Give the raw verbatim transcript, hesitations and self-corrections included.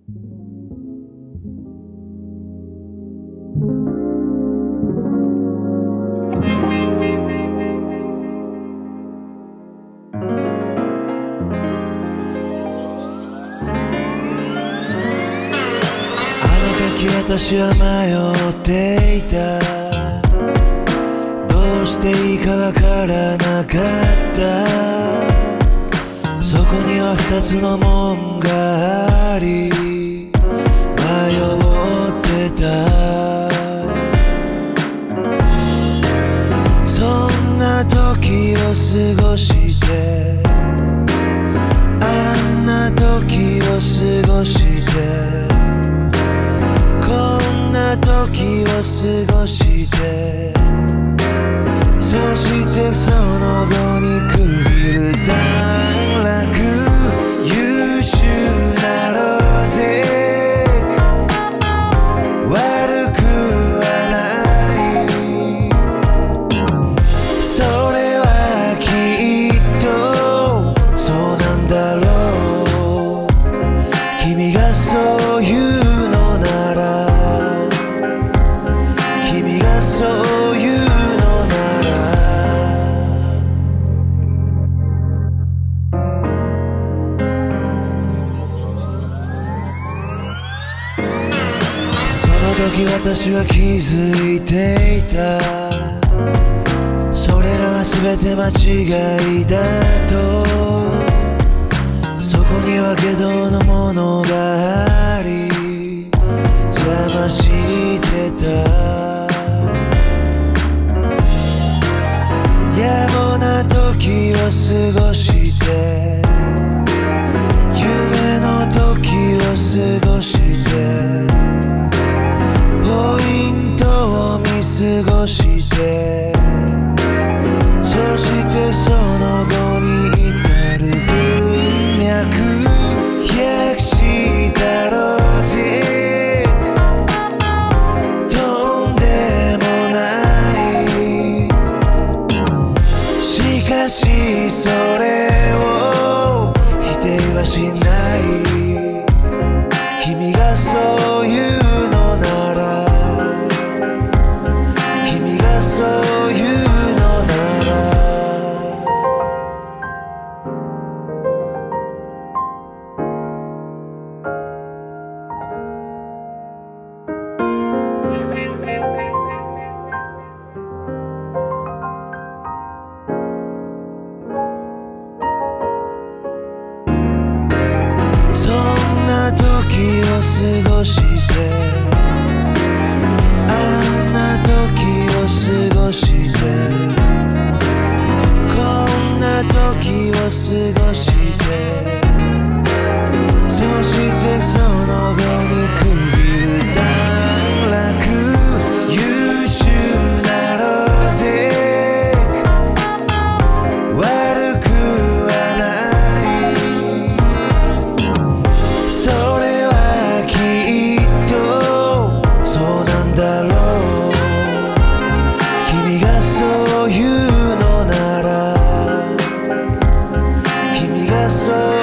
私は迷っていた。どうしていいかわからなかった。そこには二つの門があり迷ってた。そんな時を過ごしてあんな時を過ごして時を過ごしてそしてその後に区切る段落。優秀なロジック悪くはないそれはきっとそうなんだろう。君がそう言うのならそういうのならその時私は気づいていた。それらは全て間違いだと。そこには下道のものがあり邪魔してた。野暮な時を過ごして夢の時を過ごしてポイントを見過ごしてそしてその後に至る文脈訳したロジックとんでもないしかしそれを否定はしない。君がそう言うのなら君がそう言うのならそんな時を過ごしてあんな時を過ごしてこんな時を過ごしてそしてその後に区切る段落。優秀なロジック悪くはないそれはきっとそうなんだろう。君がそう言うのなら君がそう